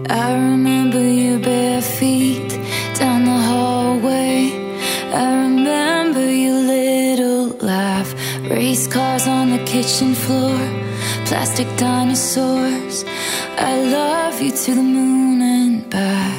I remember your bare feet down the hallway. I remember your little laugh. Race cars on the kitchen floor, plastic dinosaurs. I love you to the moon and back.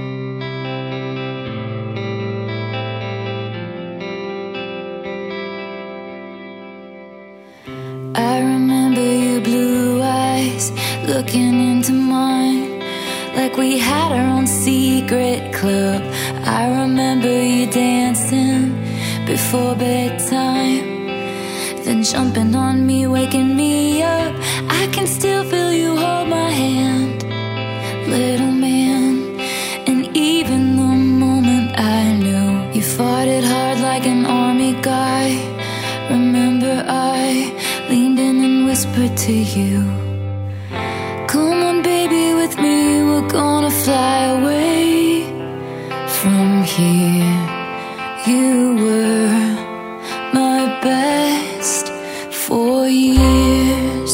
I remember your blue eyes looking into mine, like we had our own secret club. I remember you dancing before bedtime, then jumping on me, waking me up. I can still feel you hold my hand, little man. And even the moment I knew you fought it hard like an army guy, remember I leaned in and whispered to you, come on baby with me, we're gonna fly away from here. You were my best for years.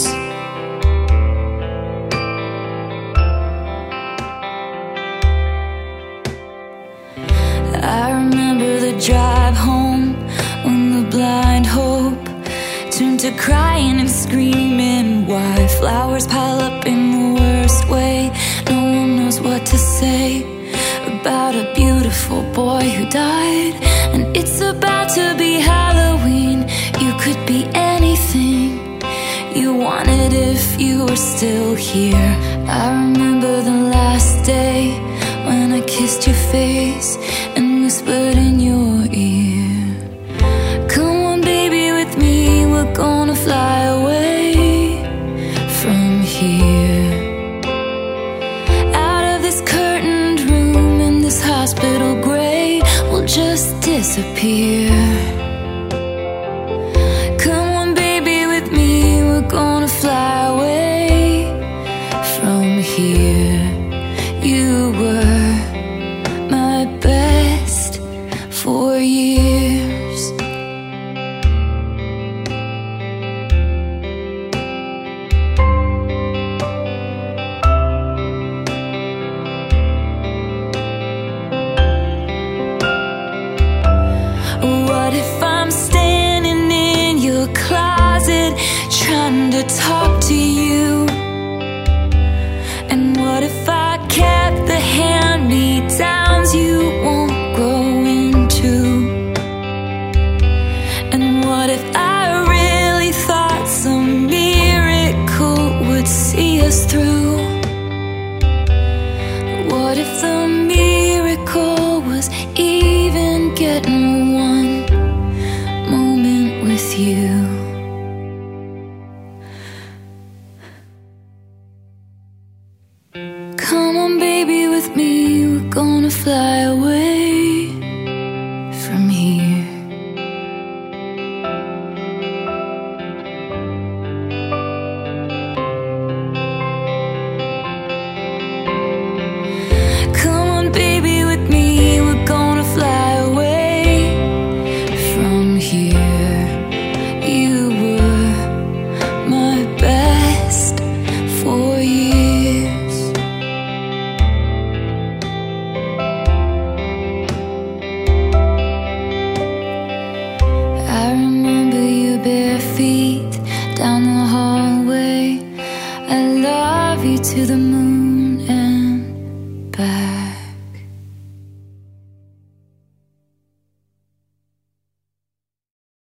I remember the drive home when the blind hope turned to crying and screaming. Why flowers pile up in the worst way? No one knows what to say about a beautiful boy who died. And it's about to be Halloween. You could be anything you wanted if you were still here. I remember the last day when I kissed your face and whispered in your ear, come on baby with me, we're gonna fly away from here. Out of this curtained room in this hospital gray, we'll just disappear. Come on baby with me, we're gonna fly away from here. You were my best for years. What if I'm standing in your closet trying to talk to you? And what if I kept the hand-me-downs you won't grow into? And what if I really thought some miracle would see us through? What if the miracle was even getting one moment with you? Come on baby with me, we're gonna fly away from here. Come on baby with me, we're gonna fly away from here. You were my best for years. I remember your bare feet down the hallway. I love you to the moon and back.